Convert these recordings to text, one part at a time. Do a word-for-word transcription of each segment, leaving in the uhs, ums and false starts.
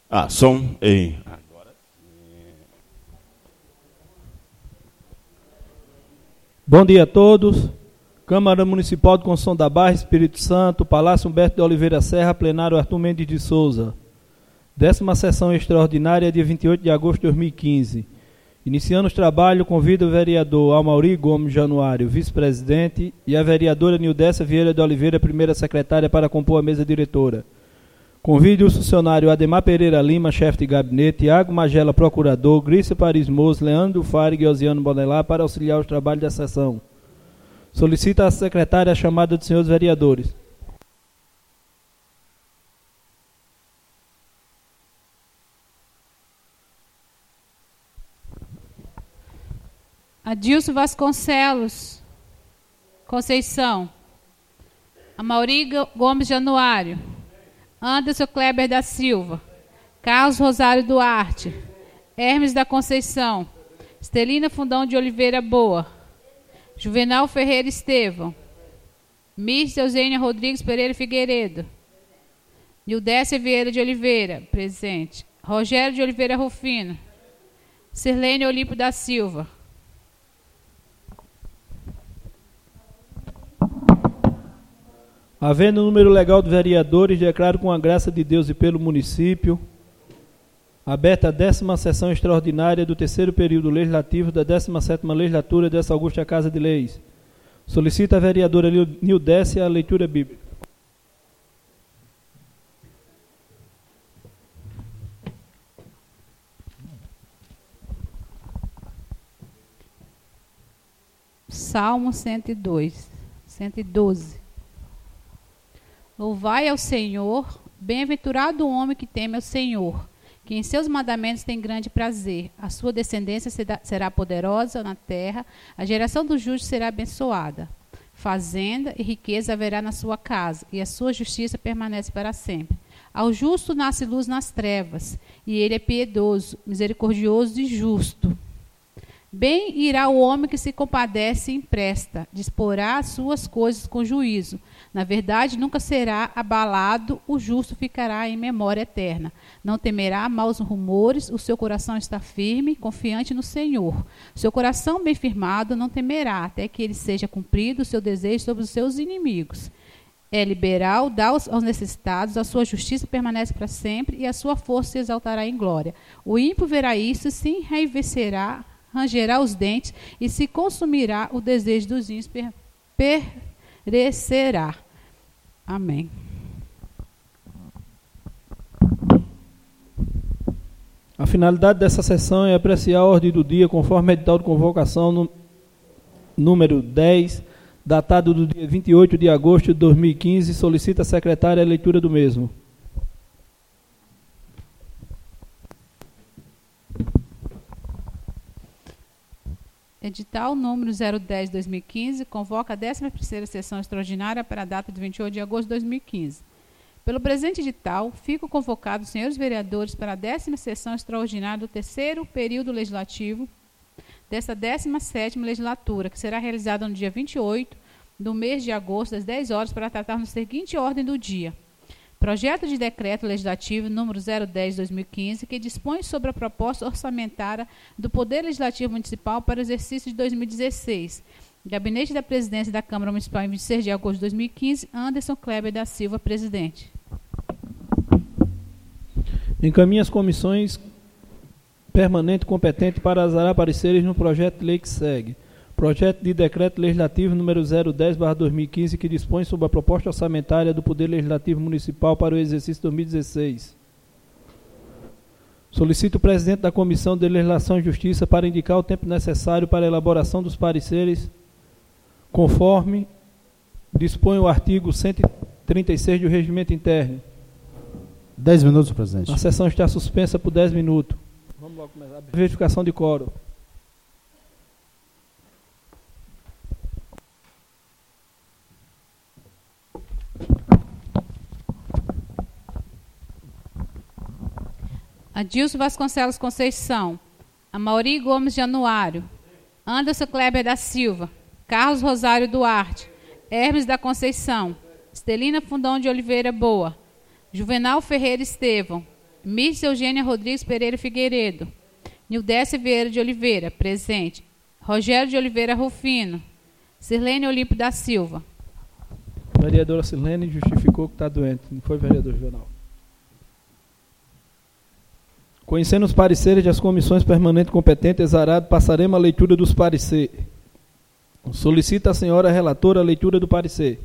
Ah, som. Ei. Agora. Bom dia a todos. Câmara Municipal de Construção da Barra, Espírito Santo, Palácio Humberto de Oliveira Serra, plenário Arthur Mendes de Souza. Décima sessão extraordinária, dia vinte e oito de agosto de dois mil e quinze. Iniciando os trabalhos, convido o vereador Almauri Gomes Januário, vice-presidente, e a vereadora Nildécia Vieira de Oliveira, primeira secretária, para compor a mesa diretora. Convide o funcionário Ademar Pereira Lima, chefe de gabinete, Tiago Magela, procurador, Grícia Paris Moço, Leandro Farig e Osiano Bonelar para auxiliar os trabalhos da sessão. Solicita a secretária a chamada dos senhores vereadores. Adilson Vasconcelos Conceição, Amaury Gomes Januário, Anderson Kleber da Silva, Carlos Rosário Duarte, Hermes da Conceição, Estelina Fundão de Oliveira Boa, Juvenal Ferreira Estevão, Miss Eugênia Rodrigues Pereira Figueiredo, Nildécia Vieira de Oliveira, presente, Rogério de Oliveira Rufino, Sirlene Olímpio da Silva. Havendo o número legal de vereadores, declaro com a graça de Deus e pelo município aberta a décima sessão extraordinária do terceiro período legislativo da décima sétima legislatura dessa augusta Casa de Leis. Solicita a vereadora Nildécia a leitura bíblica. Salmo cento e dois, cento e doze. Louvai ao Senhor, bem-aventurado o homem que teme ao Senhor, que em seus mandamentos tem grande prazer. A sua descendência será poderosa na terra, a geração dos justos será abençoada. Fazenda e riqueza haverá na sua casa, e a sua justiça permanece para sempre. Ao justo nasce luz nas trevas, e ele é piedoso, misericordioso e justo. Bem irá o homem que se compadece e empresta, disporá as suas coisas com juízo. Na verdade, nunca será abalado, o justo ficará em memória eterna. Não temerá maus rumores, o seu coração está firme, confiante no Senhor. Seu coração bem firmado não temerá, até que ele seja cumprido o seu desejo sobre os seus inimigos. É liberal, dá aos necessitados, a sua justiça permanece para sempre, e a sua força se exaltará em glória. O ímpio verá isso, se enraivecerá, rangerá os dentes, e se consumirá o desejo dos ímpios, per, perecerá. Amém. A finalidade dessa sessão é apreciar a ordem do dia, conforme edital de convocação no, número dez, datado do dia vinte e oito de agosto de dois mil e quinze, solicita a secretária a leitura do mesmo. Edital número zero dez barra dois mil e quinze convoca a décima terceira sessão extraordinária para a data de vinte e oito de agosto de dois mil e quinze. Pelo presente edital, ficam convocados os senhores vereadores para a décima sessão extraordinária do terceiro período legislativo desta décima sétima legislatura, que será realizada no dia vinte e oito do mês de agosto, às dez horas, para tratar no seguinte ordem do dia. Projeto de decreto legislativo número zero dez barra dois mil e quinze, que dispõe sobre a proposta orçamentária do Poder Legislativo Municipal para o exercício de dois mil e dezesseis. Gabinete da Presidência da Câmara Municipal, em vinte e seis de agosto de dois mil e quinze, Anderson Kleber da Silva, presidente. Encaminha as comissões permanentes competentes para azar pareceres no projeto de lei que segue. Projeto de decreto legislativo número zero dez barra dois mil e quinze, que dispõe sobre a proposta orçamentária do Poder Legislativo Municipal para o exercício dois mil e dezesseis. Solicito o presidente da Comissão de Legislação e Justiça para indicar o tempo necessário para a elaboração dos pareceres, conforme dispõe o artigo cento e trinta e seis do Regimento Interno. Dez minutos, presidente. A sessão está suspensa por dez minutos. Vamos logo começar. Verificação de quórum. Adilson Vasconcelos Conceição, Amaury Gomes Januário, Anderson Kleber da Silva, Carlos Rosário Duarte, Hermes da Conceição, Estelina Fundão de Oliveira Boa, Juvenal Ferreira Estevão, Miss Eugênia Rodrigues Pereira Figueiredo. Nildécia Vieira de Oliveira, presente. Rogério de Oliveira Rufino. Sirlene Olímpio da Silva. Vereadora Sirlene justificou que está doente. Não foi, vereador Juvenal? Conhecendo os pareceres das comissões permanentes competentes, exarado, passaremos a leitura dos pareceres. Solicita a senhora relatora a leitura do parecer.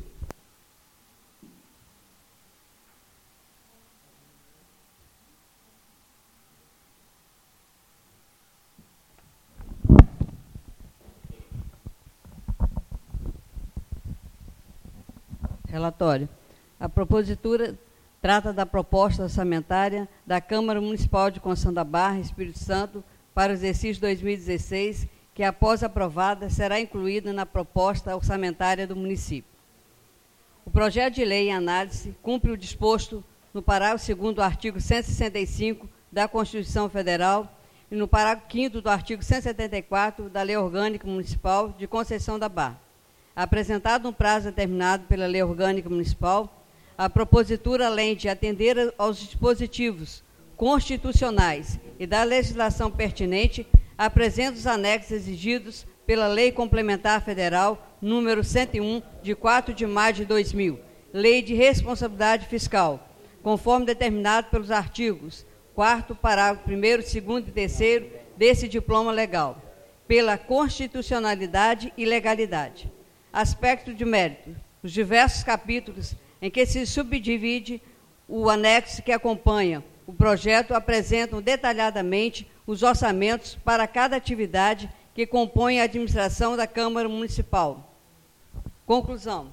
Relatório. A propositura trata da proposta orçamentária da Câmara Municipal de Conceição da Barra, Espírito Santo, para o exercício dois mil e dezesseis, que, após aprovada, será incluída na proposta orçamentária do município. O projeto de lei em análise cumpre o disposto no parágrafo segundo do artigo cento e sessenta e cinco da Constituição Federal e no parágrafo quinto do artigo cento e setenta e quatro da Lei Orgânica Municipal de Conceição da Barra. Apresentado no prazo determinado pela Lei Orgânica Municipal, a propositura, além de atender aos dispositivos constitucionais e da legislação pertinente, apresenta os anexos exigidos pela Lei Complementar Federal número cento e um, de quatro de maio de dois mil, Lei de Responsabilidade Fiscal, conforme determinado pelos artigos quarto, parágrafo primeiro, segundo e terceiro desse diploma legal, pela constitucionalidade e legalidade. Aspecto de mérito. Os diversos capítulos em que se subdivide o anexo que acompanha o projeto apresentam detalhadamente os orçamentos para cada atividade que compõe a administração da Câmara Municipal. Conclusão.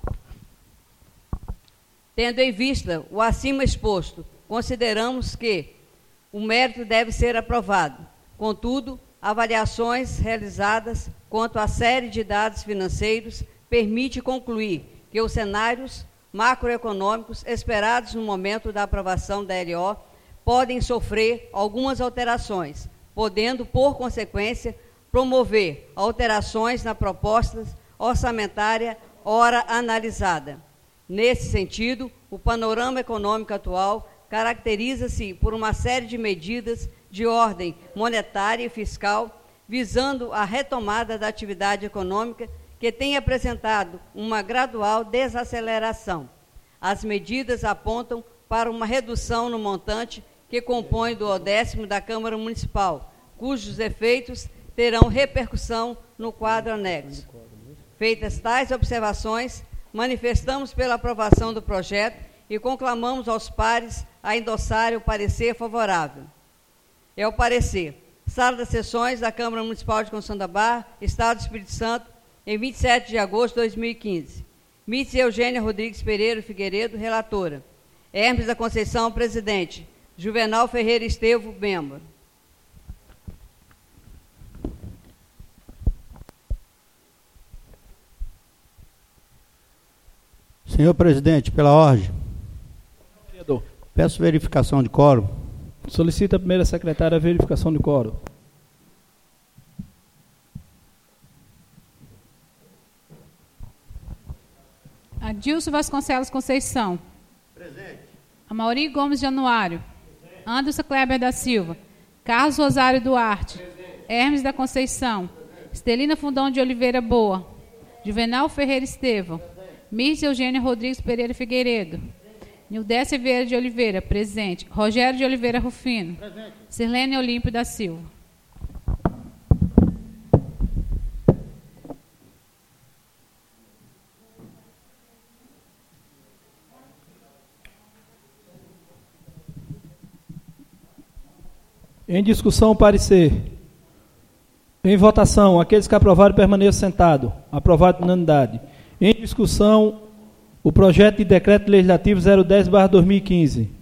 Tendo em vista o acima exposto, consideramos que o mérito deve ser aprovado. Contudo, avaliações realizadas quanto à série de dados financeiros permite concluir que os cenários macroeconômicos esperados no momento da aprovação da L O podem sofrer algumas alterações, podendo, por consequência, promover alterações na proposta orçamentária ora analisada. Nesse sentido, o panorama econômico atual caracteriza-se por uma série de medidas de ordem monetária e fiscal, visando a retomada da atividade econômica, que tem apresentado uma gradual desaceleração. As medidas apontam para uma redução no montante que compõe do décimo da Câmara Municipal, cujos efeitos terão repercussão no quadro anexo. Feitas tais observações, manifestamos pela aprovação do projeto e conclamamos aos pares a endossarem o parecer favorável. É o parecer. Sala das Sessões da Câmara Municipal de Conceição da Barra, Estado do Espírito Santo, em vinte e sete de agosto de dois mil e quinze. Miss Eugênia Rodrigues Pereira Figueiredo, relatora. Hermes da Conceição, presidente. Juvenal Ferreira Estevo, membro. Senhor presidente, pela ordem, Vereador. peço verificação de quórum. Solicita a primeira secretária a verificação de quórum. Adilson Vasconcelos Conceição. Presente. Amaury Gomes Januário. Presente. Anderson Kleber da Silva. Carlos Rosário Duarte. Presente. Hermes da Conceição. Presente. Estelina Fundão de Oliveira Boa. Juvenal Ferreira Estevão. Miss Eugênia Rodrigues Pereira Figueiredo. Nildécia Vieira de Oliveira. Presente. Rogério de Oliveira Rufino. Presente. Sirlene Olímpio da Silva. Em discussão, o parecer. Em votação, aqueles que aprovaram permaneçam sentados. Aprovado por unanimidade. Em discussão, o projeto de decreto legislativo zero dez barra dois mil e quinze.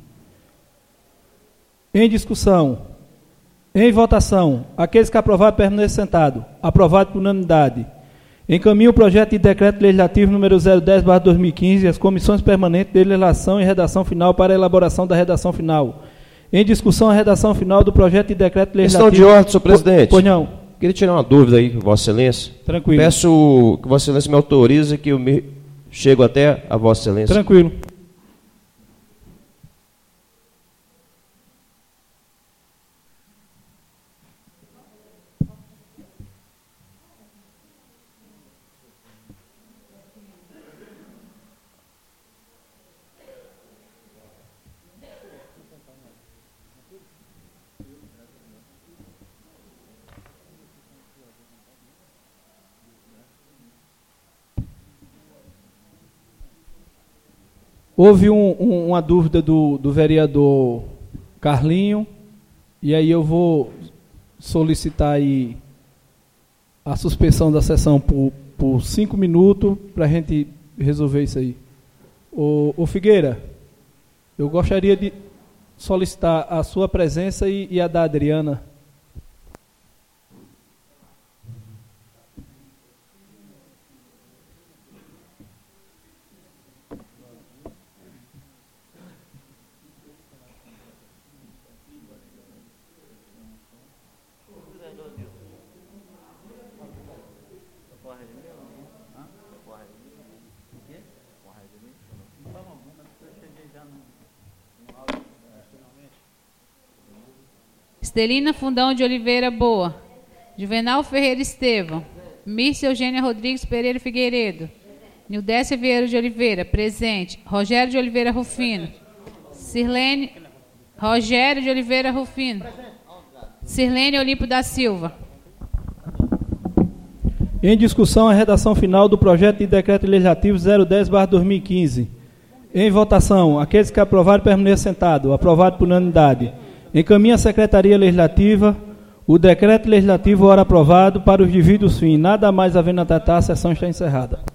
Em discussão. Em votação, aqueles que aprovaram permaneçam sentados. Aprovado por unanimidade. Encaminho o projeto de decreto legislativo número zero dez barra dois mil e quinze às comissões permanentes de legislação e redação final para a elaboração da redação final. Em discussão, a redação final do projeto de decreto legislativo... Questão de ordem, senhor presidente. Pois não. Queria tirar uma dúvida aí, Vossa Excelência. Tranquilo. Peço que Vossa Excelência me autorize que eu me chego até a Vossa Excelência. Tranquilo. Houve um, um, uma dúvida do, do vereador Carlinho, e aí eu vou solicitar aí a suspensão da sessão por, por cinco minutos para a gente resolver isso aí. Ô, ô Figueira, eu gostaria de solicitar a sua presença e, e a da Adriana. Estelina Fundão de Oliveira Boa, Juvenal Ferreira Estevão, Mírcia Eugênia Rodrigues Pereira Figueiredo, Nildécia Vieira de Oliveira, presente, Rogério de Oliveira Rufino, Sirlene, Rogério de Oliveira Rufino, Sirlene Olimpo da Silva. Em discussão, a redação final do projeto de decreto legislativo zero dez barra dois mil e quinze. Em votação, aqueles que aprovaram permaneçam sentados. Aprovado por unanimidade. Encaminha a Secretaria Legislativa o decreto legislativo ora aprovado para os devidos fins. Nada mais havendo a tratar, a sessão está encerrada.